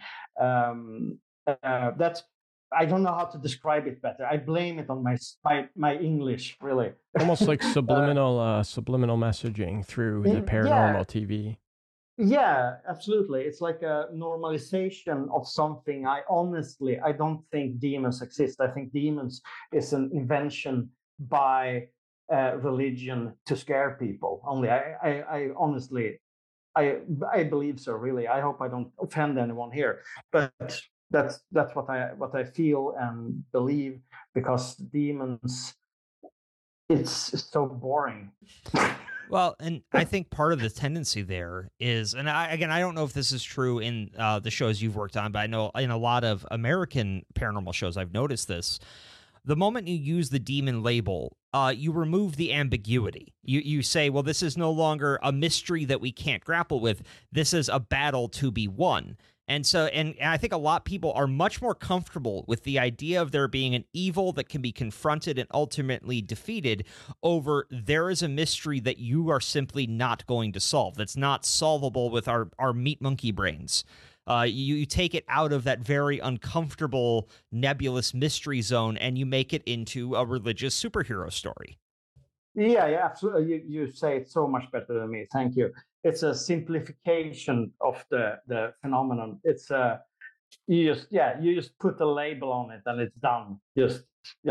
S5: That's I don't know how to describe it better. I blame it on my English, really.
S3: Almost like subliminal messaging through the paranormal TV.
S5: Yeah, absolutely. It's like a normalization of something. I don't think demons exist. I think demons is an invention by religion to scare people. Only I honestly, I believe so. Really, I hope I don't offend anyone here, but that's what I feel and believe, because demons, it's so boring.
S2: Well, and I think part of the tendency there is, and I don't know if this is true in the shows you've worked on, but I know in a lot of American paranormal shows, I've noticed this. The moment you use the demon label, you remove the ambiguity. You say, well, this is no longer a mystery that we can't grapple with. This is a battle to be won. And so, and I think a lot of people are much more comfortable with the idea of there being an evil that can be confronted and ultimately defeated over there is a mystery that you are simply not going to solve. That's not solvable with our meat monkey brains. You take it out of that very uncomfortable, nebulous mystery zone, and you make it into a religious superhero story.
S5: Yeah, absolutely. You say it so much better than me. Thank you. It's a simplification of the phenomenon. It's you just put the label on it and it's done. Just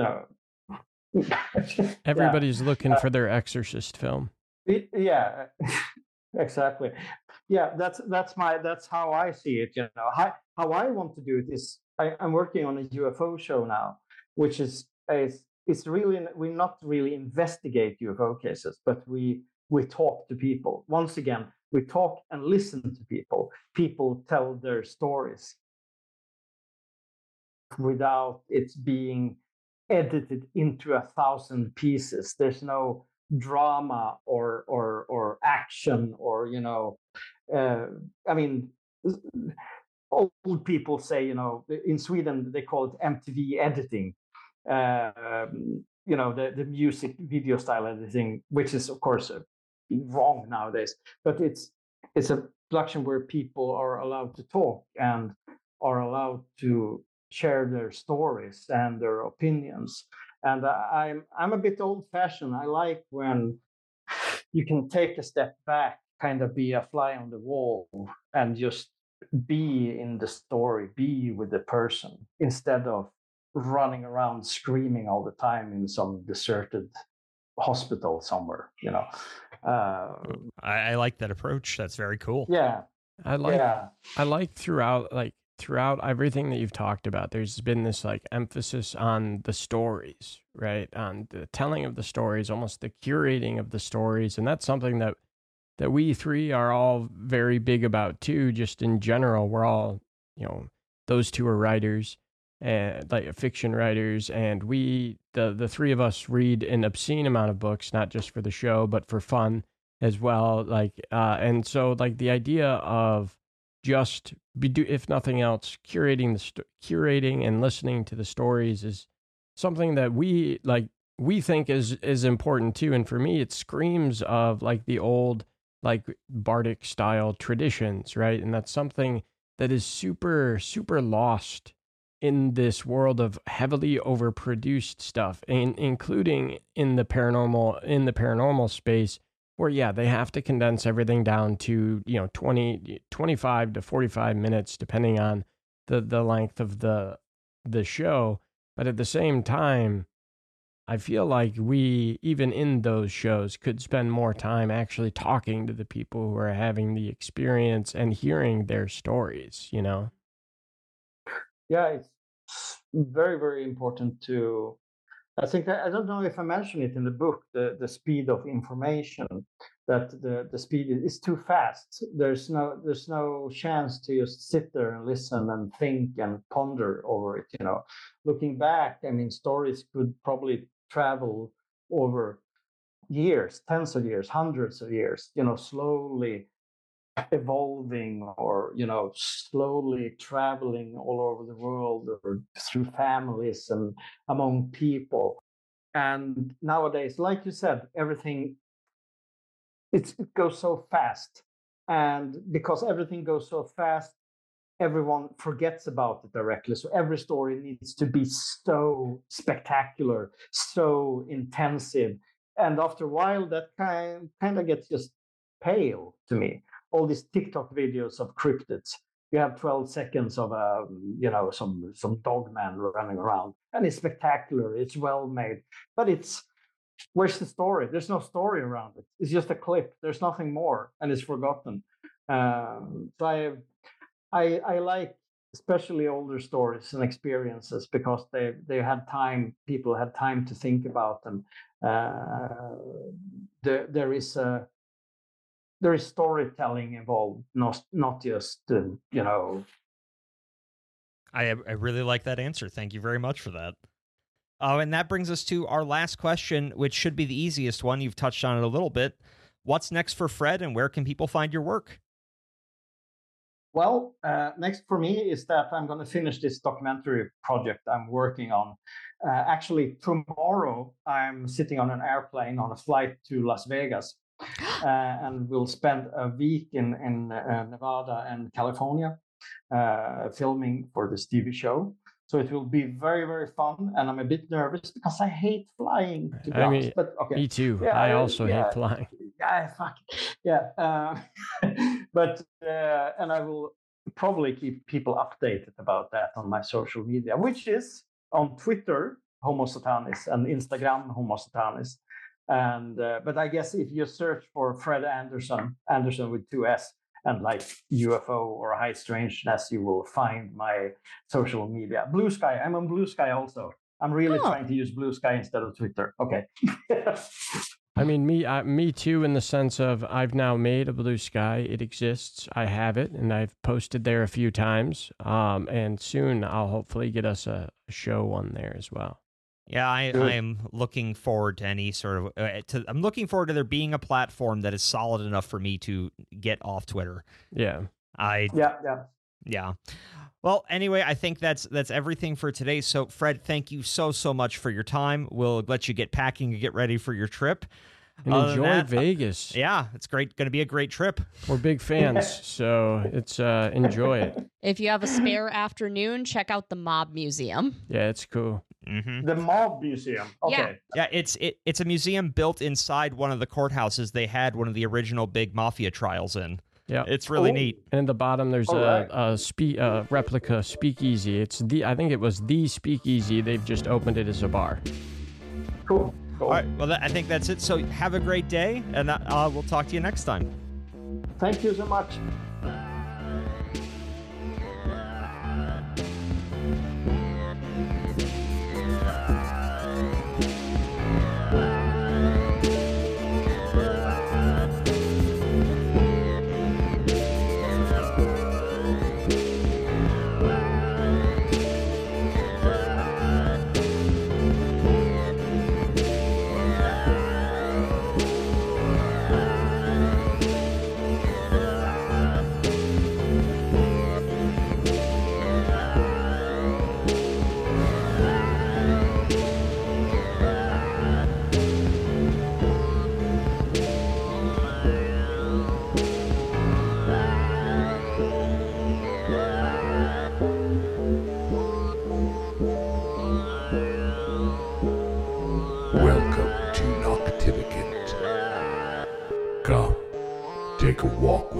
S3: Everybody's looking for their Exorcist film.
S5: Yeah, exactly. Yeah, that's how I see it. How I want to do it is I'm working on a UFO show now, which is it's really, we not really investigate UFO cases, but we talk to people. Once again, we talk and listen to people. People tell their stories without it being edited into 1,000 pieces. There's no drama or action or I mean, old people say, in Sweden they call it MTV editing. The music video style editing, which is of course wrong nowadays, but it's a production where people are allowed to talk and are allowed to share their stories and their opinions. And I'm a bit old-fashioned. I like when you can take a step back, kind of be a fly on the wall, and just be in the story, be with the person, instead of running around screaming all the time in some deserted hospital somewhere.
S2: I like that approach. That's very cool.
S5: Yeah,
S3: I like throughout everything that you've talked about, there's been this like emphasis on the stories, right? On the telling of the stories, almost the curating of the stories. And that's something that we three are all very big about too. Just in general, we're all, those two are writers and like fiction writers. And the three of us read an obscene amount of books, not just for the show, but for fun as well. And so like the idea of just if nothing else, curating and listening to the stories is something that we think is important too. And for me, it screams of like the old, like Bardic style traditions, right? And that's something that is super, super lost in this world of heavily overproduced stuff, including in the paranormal space, where, they have to condense everything down to, 25 to 45 minutes, depending on the length of the show. But at the same time, I feel like we, even in those shows, could spend more time actually talking to the people who are having the experience and hearing their stories,
S5: Yeah, it's very, very important to, I think that, I don't know if I mentioned it in the book, the speed of information, that the speed is too fast. There's no chance to just sit there and listen and think and ponder over it. Looking back, I mean, stories could probably travel over years, tens of years, hundreds of years, slowly evolving or slowly traveling all over the world or through families and among people. And nowadays, like you said, everything it goes so fast, And because everything goes so fast, everyone forgets about it directly. So every story needs to be so spectacular, so intensive. And after a while, that kind of gets just pale to me. All these TikTok videos of cryptids. You have 12 seconds of some dog man running around, and it's spectacular. It's well made, but where's the story? There's no story around it. It's just a clip. There's nothing more, and it's forgotten. So I like especially older stories and experiences because they had time. People had time to think about them. There is storytelling involved, not just
S2: I really like that answer. Thank you very much for that. And that brings us to our last question, which should be the easiest one. You've touched on it a little bit. What's next for Fred, and where can people find your work?
S5: Well, next for me is that I'm going to finish this documentary project I'm working on. Actually, tomorrow I'm sitting on an airplane on a flight to Las Vegas, and we'll spend a week in Nevada and California filming for this TV show. So it will be very, very fun, and I'm a bit nervous because I hate flying. To be honest. But okay,
S3: me too.
S5: Yeah,
S3: I also hate flying.
S5: Yeah, fuck. Yeah, but and I will probably keep people updated about that on my social media, which is on Twitter, Homo Satanis, and Instagram, Homo Satanis. And but I guess if you search for Fred Andersson with 2 S, and like UFO or high strangeness, you will find my social media. Blue Sky, I'm on Blue Sky also. I'm really trying to use Blue Sky instead of Twitter. Okay.
S3: I mean, me too, in the sense of I've now made a Blue Sky. It exists. I have it, and I've posted there a few times. And soon I'll hopefully get us a show on there as well.
S2: Yeah, I am looking forward to any sort of. I'm looking forward to there being a platform that is solid enough for me to get off Twitter.
S3: Yeah.
S2: Yeah. Well, anyway, I think that's everything for today. So, Fred, thank you so much for your time. We'll let you get packing and get ready for your trip.
S3: And enjoy Vegas.
S2: Yeah, it's great. Going to be a great trip.
S3: We're big fans, so it's enjoy it.
S4: If you have a spare afternoon, check out the Mob Museum.
S3: Yeah, it's cool.
S2: Mm-hmm.
S5: The Mob Museum. Okay.
S2: Yeah, it's a museum built inside one of the courthouses they had one of the original big mafia trials in.
S3: Yeah,
S2: it's really neat.
S3: And at the bottom, there's a replica speakeasy. I think it was the speakeasy. They've just opened it as a bar.
S5: Cool.
S2: All right. Well, I think that's it. So have a great day, and we'll talk to you next time.
S5: Thank you so much.
S1: Welcome to Noctivicate. Come, take a walk with